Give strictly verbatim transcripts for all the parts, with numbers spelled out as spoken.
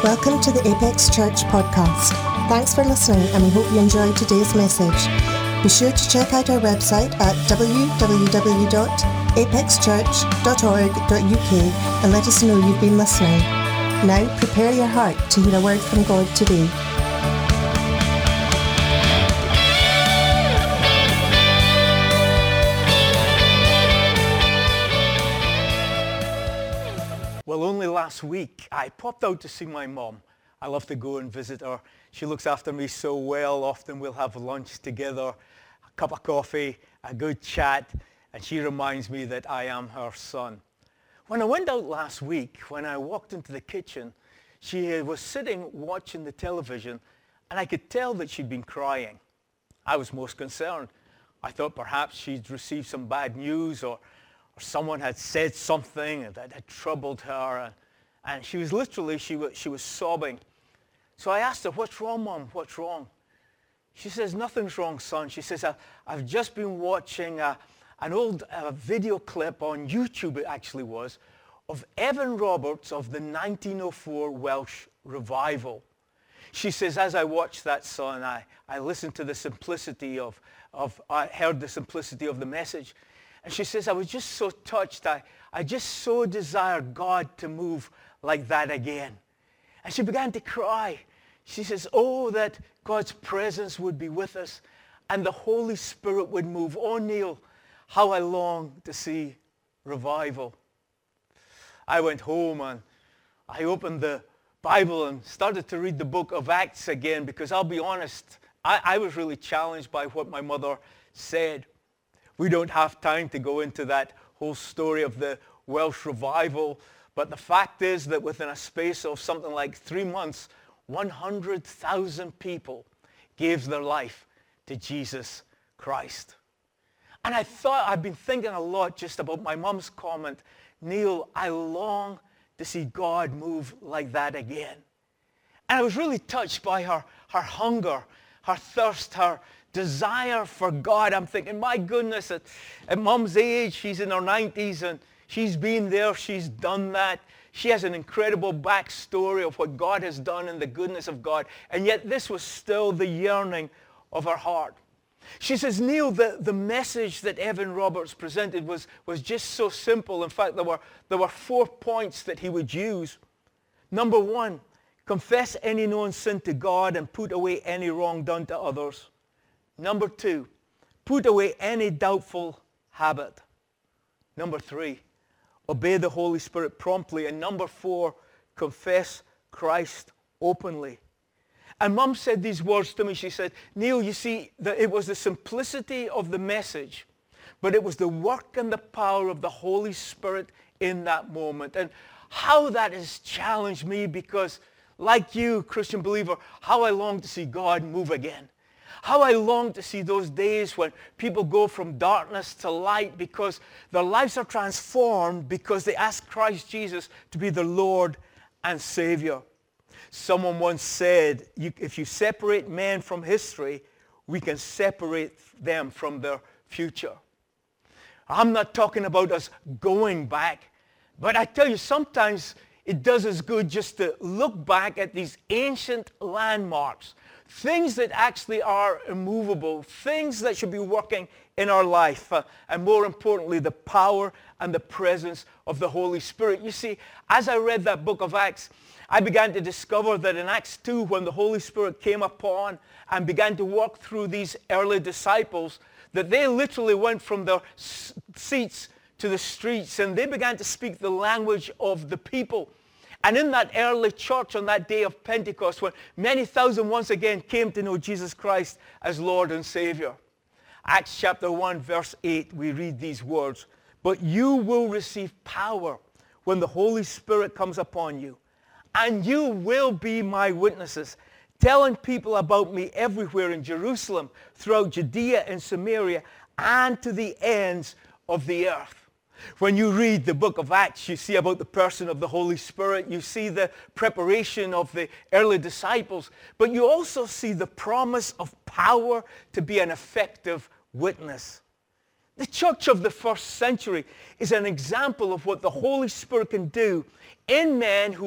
Welcome to the Apex Church podcast. Thanks for listening, and we hope you enjoyed today's message. Be sure to check out our website at w w w dot apex church dot org dot u k and let us know you've been listening. Now prepare your heart to hear a word from God today. Well, only last week I popped out to see my mum. I love to go and visit her. She looks after me so well. Often we'll have lunch together, a cup of coffee, a good chat, and she reminds me that I am her son. When I went out last week, when I walked into the kitchen, she was sitting watching the television, and I could tell that she'd been crying. I was most concerned. I thought perhaps she'd received some bad news, or or someone had said something that had troubled her, and, and she was literally, she was, she was sobbing. So I asked her, "What's wrong, Mom? What's wrong?" She says, "Nothing's wrong, son." She says, "I've just been watching a, an old uh, video clip on YouTube," it actually was, "of Evan Roberts of the nineteen oh four Welsh revival." She says, "As I watched that, son, I, I listened to the simplicity of, of, I heard the simplicity of the message. And she says, I was just so touched. I, I just so desired God to move like that again." And she began to cry. She says, "Oh, that God's presence would be with us and the Holy Spirit would move. Oh, Neil, how I long to see revival." I went home and I opened the Bible and started to read the book of Acts again, because I'll be honest, I, I was really challenged by what my mother said. We don't have time to go into that whole story of the Welsh revival, but the fact is that within a space of something like three months, one hundred thousand people gave their life to Jesus Christ. And I thought, I've been thinking a lot just about my mom's comment, "Neil, I long to see God move like that again." And I was really touched by her, her hunger, her thirst, her desire for God. I'm thinking, my goodness, at, at Mom's age, she's in her nineties, and she's been there, she's done that. She has an incredible backstory of what God has done and the goodness of God. And yet this was still the yearning of her heart. She says, "Neil, the, the message that Evan Roberts presented was, was just so simple. In fact, there were, there were four points that he would use. Number one, confess any known sin to God and put away any wrong done to others. Number two, put away any doubtful habit. Number three, obey the Holy Spirit promptly. And number four, confess Christ openly." And Mum said these words to me. She said, "Neil, you see, that it was the simplicity of the message, but it was the work and the power of the Holy Spirit in that moment." And how that has challenged me, because like you, Christian believer, how I long to see God move again. How I long to see those days when people go from darkness to light because their lives are transformed because they ask Christ Jesus to be their Lord and Savior. Someone once said, you, if you separate men from history, we can separate them from their future. I'm not talking about us going back, but I tell you, sometimes it does us good just to look back at these ancient landmarks, things that actually are immovable, things that should be working in our life, uh, and more importantly, the power and the presence of the Holy Spirit. You see, as I read that book of Acts, I began to discover that in Acts two, when the Holy Spirit came upon and began to walk through these early disciples, that they literally went from their s- seats to the streets, and they began to speak the language of the people. And in that early church on that day of Pentecost, when many thousand once again came to know Jesus Christ as Lord and Savior. Acts chapter one, verse eight, we read these words, "But you will receive power when the Holy Spirit comes upon you, and you will be my witnesses, telling people about me everywhere in Jerusalem, throughout Judea and Samaria, and to the ends of the earth." When you read the book of Acts, you see about the person of the Holy Spirit. You see the preparation of the early disciples. But you also see the promise of power to be an effective witness. The church of the first century is an example of what the Holy Spirit can do in men who are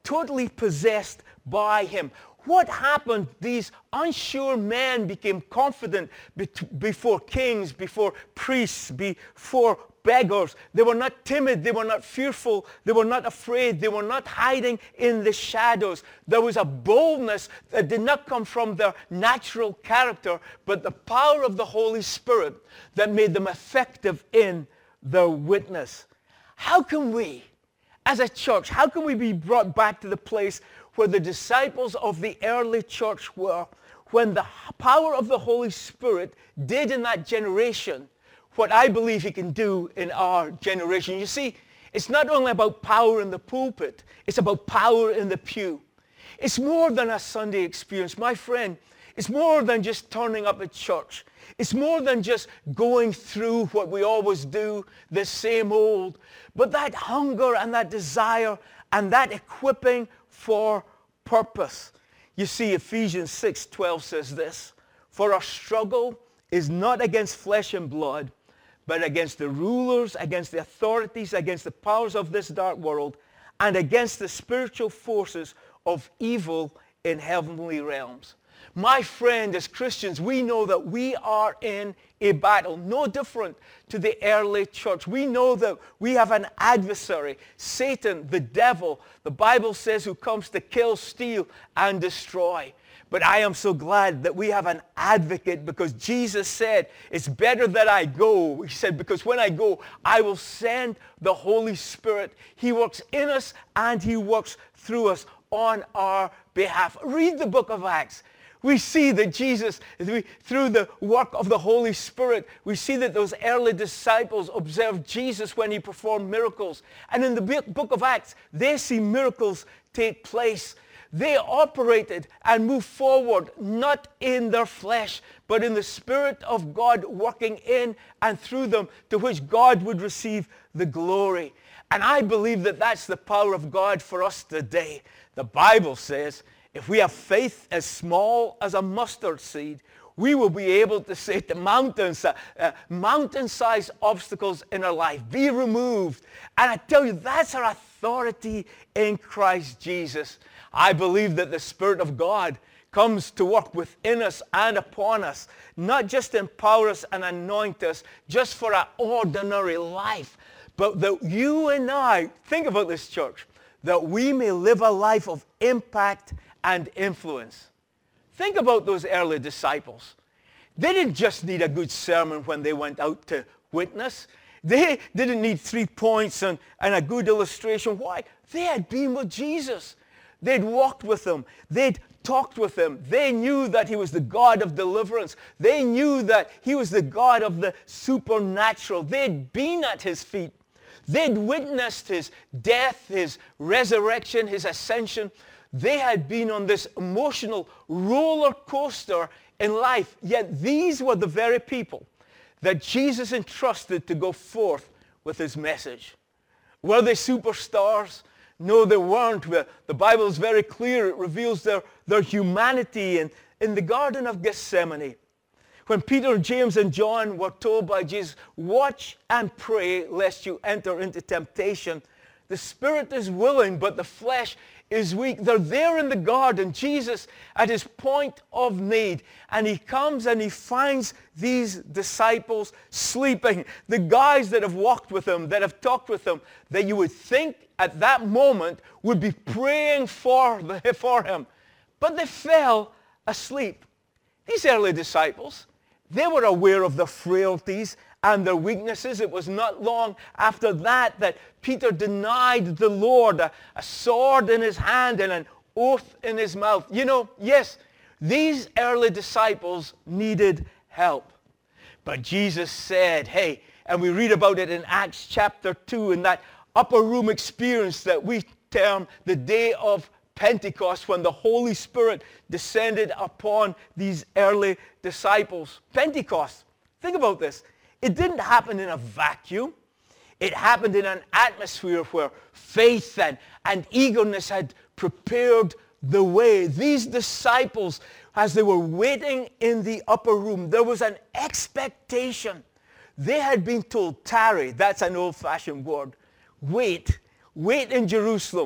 totally possessed by him. What happened? These unsure men became confident before kings, before priests, before beggars. They were not timid. They were not fearful. They were not afraid. They were not hiding in the shadows. There was a boldness that did not come from their natural character, but the power of the Holy Spirit that made them effective in their witness. How can we, as a church, how can we be brought back to the place where the disciples of the early church were, when the power of the Holy Spirit did in that generation what I believe he can do in our generation? You see, it's not only about power in the pulpit, it's about power in the pew. It's more than a Sunday experience. My friend, it's more than just turning up at church. It's more than just going through what we always do, the same old, but that hunger and that desire and that equipping for purpose. You see, Ephesians six twelve says this, "For our struggle is not against flesh and blood, but against the rulers, against the authorities, against the powers of this dark world, and against the spiritual forces of evil in heavenly realms." My friend, as Christians, we know that we are in a battle, no different to the early church. We know that we have an adversary, Satan, the devil, the Bible says, who comes to kill, steal, and destroy. But I am so glad that we have an advocate, because Jesus said, it's better that I go. He said, because when I go, I will send the Holy Spirit. He works in us and he works through us on our behalf. Read the book of Acts. We see that Jesus, through the work of the Holy Spirit, we see that those early disciples observed Jesus when he performed miracles. And in the book of Acts, they see miracles take place. They operated and moved forward, not in their flesh, but in the Spirit of God working in and through them, to which God would receive the glory. And I believe that that's the power of God for us today. The Bible says, if we have faith as small as a mustard seed, we will be able to say to mountains, uh, uh, mountain-sized obstacles in our life, be removed. And I tell you, that's our authority in Christ Jesus. I believe that the Spirit of God comes to work within us and upon us, not just empower us and anoint us just for our ordinary life, but that you and I, think about this, church, that we may live a life of impact and influence. Think about those early disciples. They didn't just need a good sermon when they went out to witness. They didn't need three points and, and a good illustration. Why? They had been with Jesus. They'd walked with him. They'd talked with him. They knew that he was the God of deliverance. They knew that he was the God of the supernatural. They'd been at his feet. They'd witnessed his death, his resurrection, his ascension. They had been on this emotional roller coaster in life. Yet these were the very people that Jesus entrusted to go forth with his message. Were they superstars? No, they weren't. The Bible is very clear. It reveals their, their humanity in, in the Garden of Gethsemane. When Peter, James, and John were told by Jesus, watch and pray lest you enter into temptation. The spirit is willing, but the flesh is weak. They're there in the garden, Jesus at his point of need. And he comes and he finds these disciples sleeping. The guys that have walked with him, that have talked with him, that you would think at that moment would be praying for, the, for him. But they fell asleep. These early disciples, they were aware of their frailties and their weaknesses. It was not long after that that Peter denied the Lord, a, a sword in his hand and an oath in his mouth. You know, yes, these early disciples needed help. But Jesus said, hey, and we read about it in Acts chapter two, in that upper room experience that we term the day of Pentecost, when the Holy Spirit descended upon these early disciples. Pentecost, think about this. It didn't happen in a vacuum. It happened in an atmosphere where faith and, and eagerness had prepared the way. These disciples, as they were waiting in the upper room, there was an expectation. They had been told, tarry, that's an old-fashioned word. Wait, wait in Jerusalem.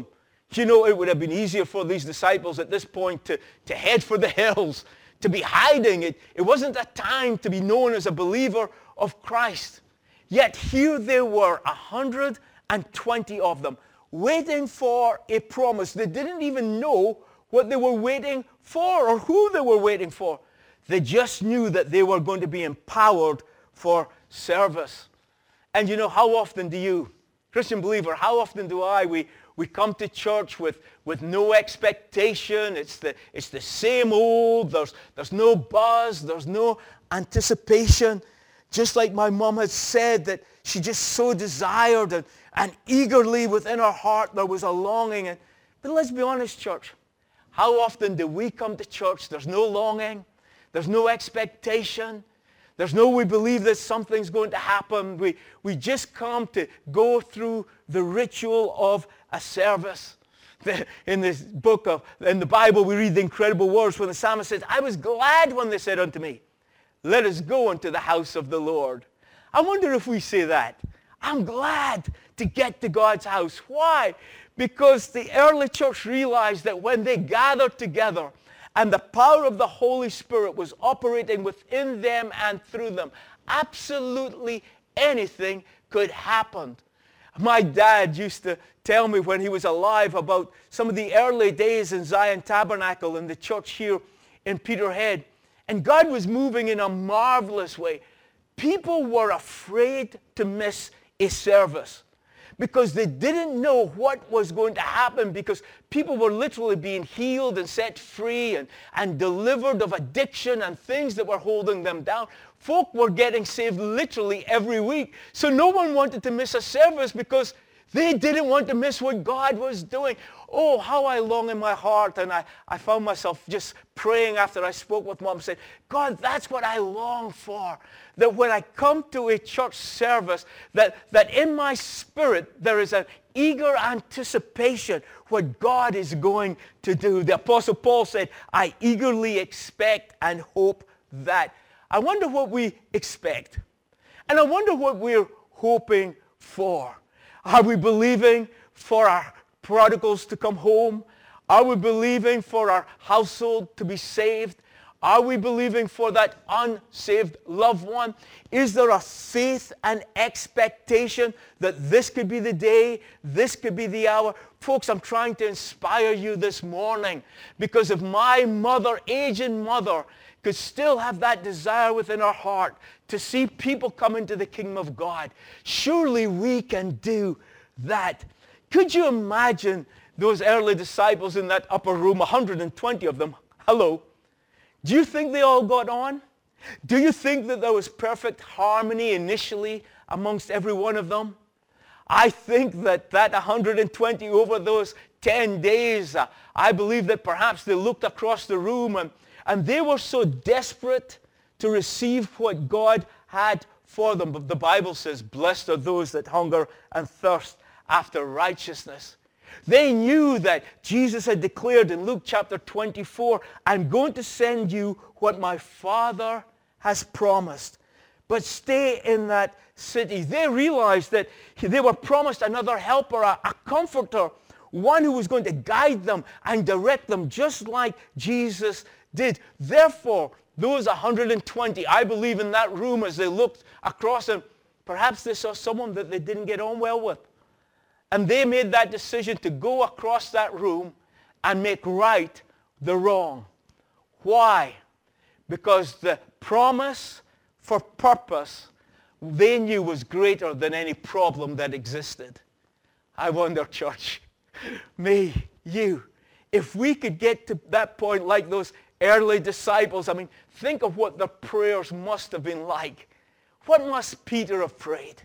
You know, it would have been easier for these disciples at this point to, to head for the hills, to be hiding. It, it wasn't a time to be known as a believer of Christ. Yet here they were, one hundred twenty of them, waiting for a promise. They didn't even know what they were waiting for or who they were waiting for. They just knew that they were going to be empowered for service. And you know, how often do you, Christian believer, how often do I, we, we come to church with, with no expectation. It's the, it's the same old. There's, there's no buzz. There's no anticipation. Just like my mom had said, that she just so desired and, and eagerly within her heart there was a longing. And, but let's be honest, church. How often do we come to church? There's no longing. There's no expectation. There's no we believe that something's going to happen. We, we just come to go through the ritual of a service. The, in this book of, in the Bible, we read the incredible words when the psalmist says, I was glad when they said unto me, let us go into the house of the Lord. I wonder if we say that. I'm glad to get to God's house. Why? Because the early church realized that when they gathered together and the power of the Holy Spirit was operating within them and through them, absolutely anything could happen. My dad used to tell me when he was alive about some of the early days in Zion Tabernacle in the church here in Peterhead. And God was moving in a marvelous way. People were afraid to miss a service because they didn't know what was going to happen, because people were literally being healed and set free and, and delivered of addiction and things that were holding them down. Folk were getting saved literally every week. So no one wanted to miss a service because they didn't want to miss what God was doing. Oh, how I long in my heart. And I, I found myself just praying after I spoke with Mom, saying, God, that's what I long for. That when I come to a church service, that, that in my spirit there is an eager anticipation what God is going to do. The Apostle Paul said, I eagerly expect and hope that. I wonder what we expect. And I wonder what we're hoping for. Are we believing for our prodigals to come home? Are we believing for our household to be saved? Are we believing for that unsaved loved one? Is there a faith and expectation that this could be the day, this could be the hour? Folks, I'm trying to inspire you this morning, because if my mother, aging mother, could still have that desire within her heart to see people come into the kingdom of God, surely we can do that. Could you imagine those early disciples in that upper room, one hundred twenty of them? Hello. Do you think they all got on? Do you think that there was perfect harmony initially amongst every one of them? I think that that one hundred twenty over those ten days, uh, I believe that perhaps they looked across the room and, and they were so desperate to receive what God had for them. But the Bible says, blessed are those that hunger and thirst after righteousness. They knew that Jesus had declared in Luke chapter twenty-four, I'm going to send you what my Father has promised. But stay in that city. They realized that they were promised another helper, a, a comforter, one who was going to guide them and direct them just like Jesus did. Therefore, those one hundred twenty, I believe, in that room as they looked across, and perhaps they saw someone that they didn't get on well with. And they made that decision to go across that room and make right the wrong. Why? Because the promise for purpose they knew was greater than any problem that existed. I wonder, church, me, you, if we could get to that point like those early disciples, I mean, think of what their prayers must have been like. What must Peter have prayed?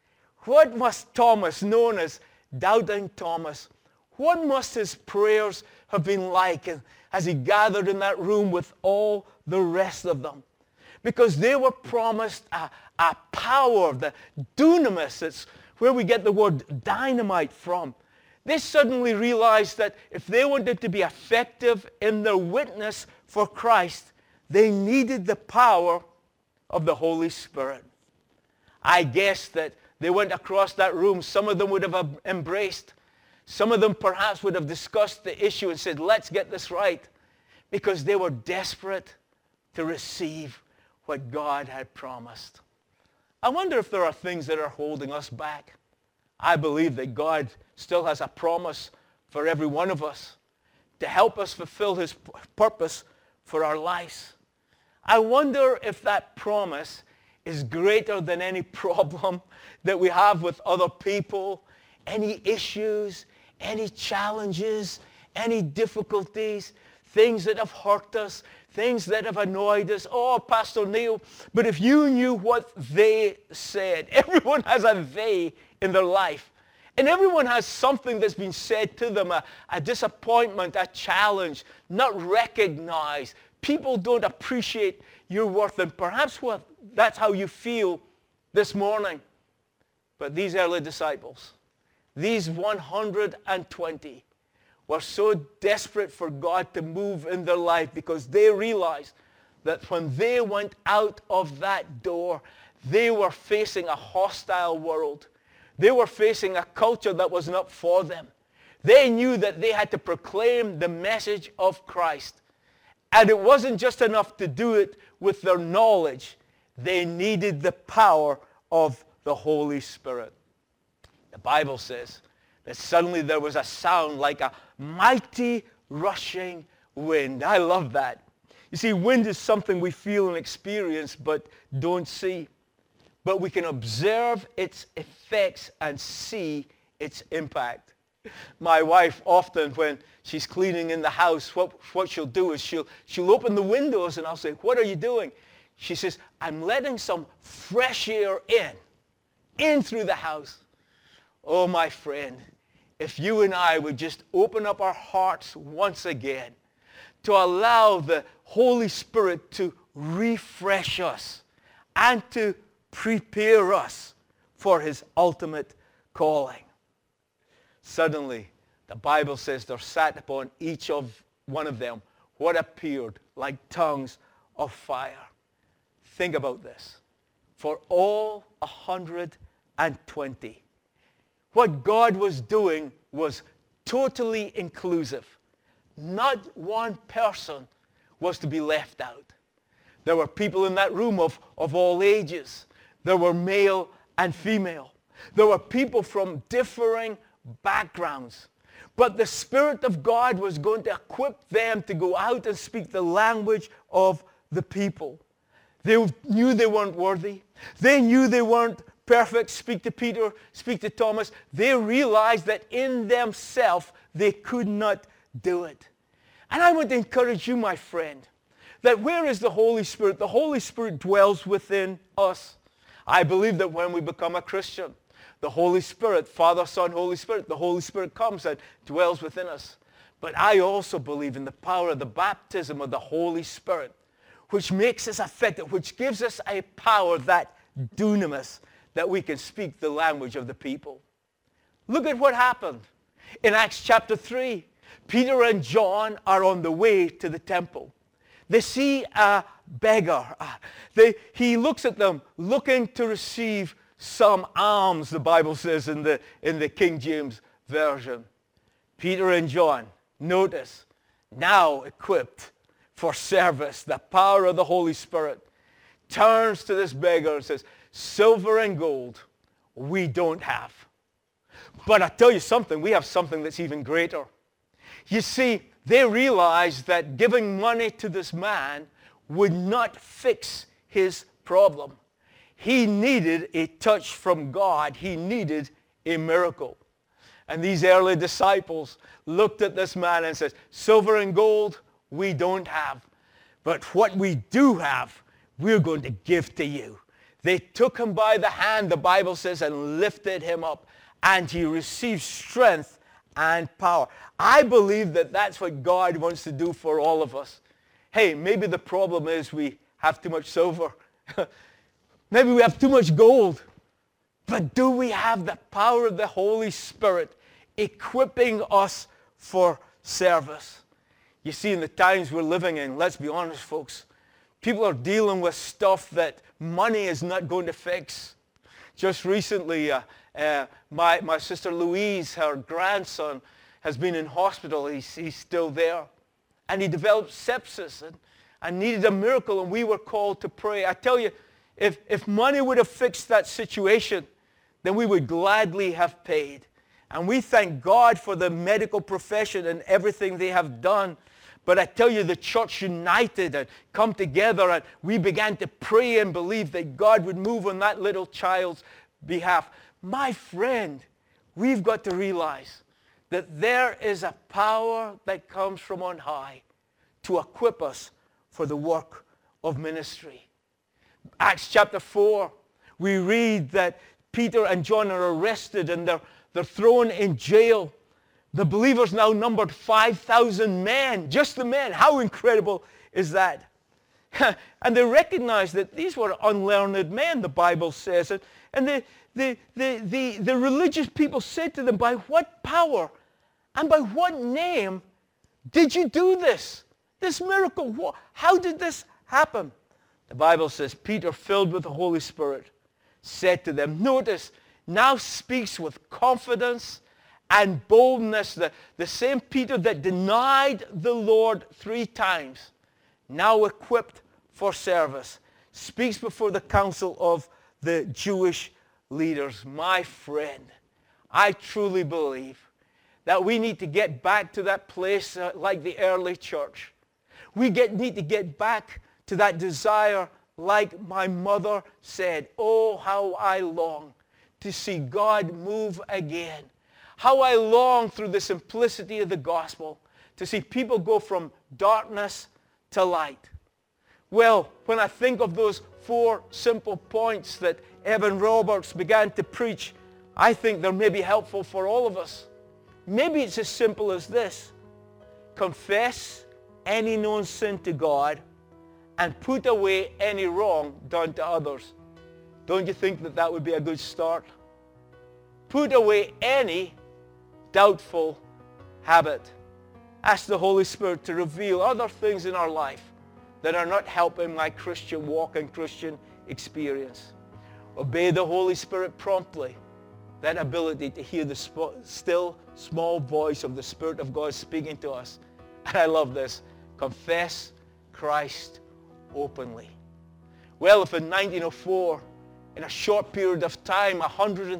What must Thomas, known as Doubting Thomas, what must his prayers have been like as he gathered in that room with all the rest of them? Because they were promised a, a power, the dunamis, it's where we get the word dynamite from. They suddenly realized that if they wanted to be effective in their witness for Christ, they needed the power of the Holy Spirit. I guess that they went across that room. Some of them would have embraced. Some of them perhaps would have discussed the issue and said, let's get this right, because they were desperate to receive what God had promised. I wonder if there are things that are holding us back. I believe that God still has a promise for every one of us to help us fulfill his purpose for our lives. I wonder if that promise is greater than any problem that we have with other people, any issues, any challenges, any difficulties, things that have hurt us, things that have annoyed us. Oh, Pastor Neil, but if you knew what they said. Everyone has a they in their life. And everyone has something that's been said to them, a, a disappointment, a challenge, not recognized. People don't appreciate your worth, and perhaps what, that's how you feel this morning. But these early disciples, these one hundred twenty, were so desperate for God to move in their life because they realized that when they went out of that door, they were facing a hostile world. They were facing a culture that was not for them. They knew that they had to proclaim the message of Christ. And it wasn't just enough to do it with their knowledge. They needed the power of the Holy Spirit. The Bible says that suddenly there was a sound like a mighty rushing wind. I love that. You see, wind is something we feel and experience but don't see. But we can observe its effects and see its impact. My wife often, when she's cleaning in the house, what, what she'll do is she'll, she'll open the windows and I'll say, what are you doing? She says, I'm letting some fresh air in, in through the house. Oh, my friend, if you and I would just open up our hearts once again to allow the Holy Spirit to refresh us and to prepare us for his ultimate calling. Suddenly, the Bible says there sat upon each of one of them what appeared like tongues of fire. Think about this. For all one hundred twenty, what God was doing was totally inclusive. Not one person was to be left out. There were people in that room of, of all ages. There were male and female. There were people from differing backgrounds. But the Spirit of God was going to equip them to go out and speak the language of the people. They knew they weren't worthy. They knew they weren't perfect. Speak to Peter, speak to Thomas. They realized that in themselves they could not do it. And I want to encourage you, my friend, that where is the Holy Spirit? The Holy Spirit dwells within us. I believe that when we become a Christian, the Holy Spirit, Father, Son, Holy Spirit, the Holy Spirit comes and dwells within us. But I also believe in the power of the baptism of the Holy Spirit, which makes us effective, which gives us a power, that dunamis, that we can speak the language of the people. Look at what happened in Acts chapter three. Peter and John are on the way to the temple. They see a beggar. They, he looks at them looking to receive some alms, the Bible says in the, in the King James Version. Peter and John, notice, now equipped for service, the power of the Holy Spirit, turns to this beggar and says, silver and gold we don't have. But I tell you something, we have something that's even greater. You see, they realized that giving money to this man would not fix his problem. He needed a touch from God. He needed a miracle. And these early disciples looked at this man and said, silver and gold we don't have, but what we do have, we're going to give to you. They took him by the hand, the Bible says, and lifted him up, and he received strength and power. I believe that that's what God wants to do for all of us. Hey, maybe the problem is we have too much silver. Maybe we have too much gold. But do we have the power of the Holy Spirit equipping us for service? You see, in the times we're living in, let's be honest, folks, people are dealing with stuff that money is not going to fix. Just recently, uh, uh, my, my sister Louise, her grandson, has been in hospital. He's, he's still there. And he developed sepsis and, and needed a miracle, and we were called to pray. I tell you, if, if money would have fixed that situation, then we would gladly have paid. And we thank God for the medical profession and everything they have done. But I tell you, the church united and come together, and we began to pray and believe that God would move on that little child's behalf. My friend, we've got to realize that there is a power that comes from on high to equip us for the work of ministry. Acts chapter four, we read that Peter and John are arrested and they're, they're thrown in jail. The believers now numbered five thousand men, just the men. How incredible is that? And they recognized that these were unlearned men, the Bible says. And, and the, the, the, the, the religious people said to them, by what power and by what name did you do this? This miracle, how did this happen? The Bible says, Peter, filled with the Holy Spirit, said to them, notice, now speaks with confidence and boldness. The, the same Peter that denied the Lord three times, now equipped for service, speaks before the council of the Jewish leaders. My friend, I truly believe that we need to get back to that place uh, like the early church. We get, need to get back to that desire like my mother said, oh, how I long to see God move again. How I long through the simplicity of the gospel to see people go from darkness to light. Well, when I think of those four simple points that Evan Roberts began to preach, I think they may be helpful for all of us. Maybe it's as simple as this. Confess any known sin to God and put away any wrong done to others. Don't you think that that would be a good start? Put away any doubtful habit. Ask the Holy Spirit to reveal other things in our life that are not helping my Christian walk and Christian experience. Obey the Holy Spirit promptly. That ability to hear the sp- still small voice of the Spirit of God speaking to us. And I love this. Confess Christ openly. Well, if in nineteen oh four, in a short period of time, one hundred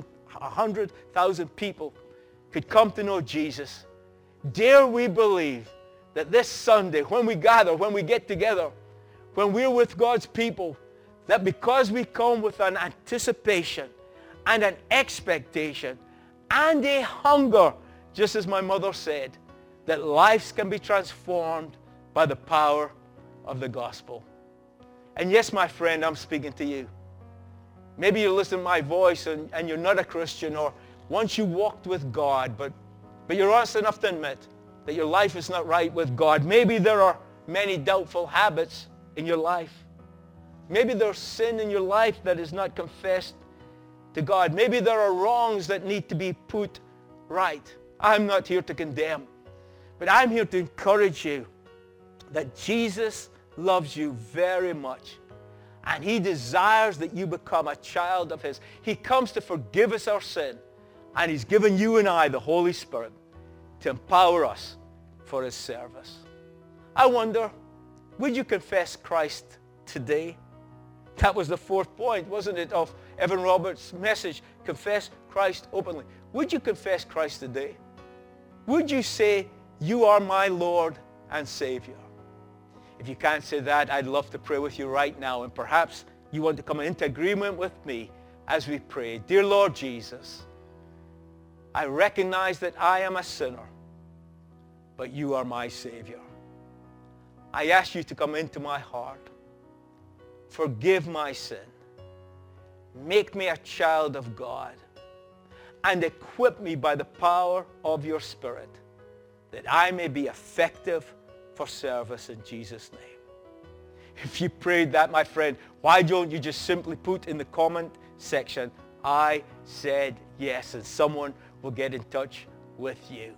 thousand people could come to know Jesus, dare we believe that this Sunday, when we gather, when we get together, when we're with God's people, that because we come with an anticipation and an expectation and a hunger, just as my mother said, that lives can be transformed by the power of the gospel. And yes, my friend, I'm speaking to you. Maybe you listen to my voice and, and you're not a Christian, or once you walked with God, but, but you're honest enough to admit that your life is not right with God. Maybe there are many doubtful habits in your life. Maybe there's sin in your life that is not confessed to God. Maybe there are wrongs that need to be put right. I'm not here to condemn, but I'm here to encourage you that Jesus loves you very much, and he desires that you become a child of his. He comes to forgive us our sin, and he's given you and I the Holy Spirit to empower us for his service. I wonder, would you confess Christ today? That was the fourth point, wasn't it, of Evan Roberts' message, confess Christ openly. Would you confess Christ today? Would you say, you are my Lord and Savior? If you can't say that, I'd love to pray with you right now, and perhaps you want to come into agreement with me as we pray. Dear Lord Jesus, I recognize that I am a sinner, but you are my Savior. I ask you to come into my heart. Forgive my sin. Make me a child of God, and equip me by the power of your Spirit that I may be effective for service in Jesus' name. If you prayed that, my friend, why don't you just simply put in the comment section, I said yes, and someone will get in touch with you.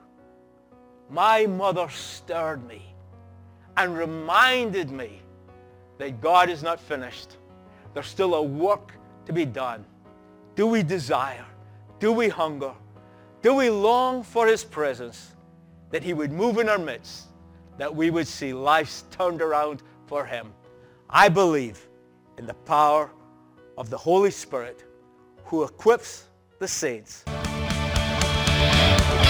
My mother stirred me and reminded me that God is not finished. There's still a work to be done. Do we desire? Do we hunger? Do we long for his presence, that he would move in our midst, that we would see lives turned around for him? I believe in the power of the Holy Spirit who equips the saints.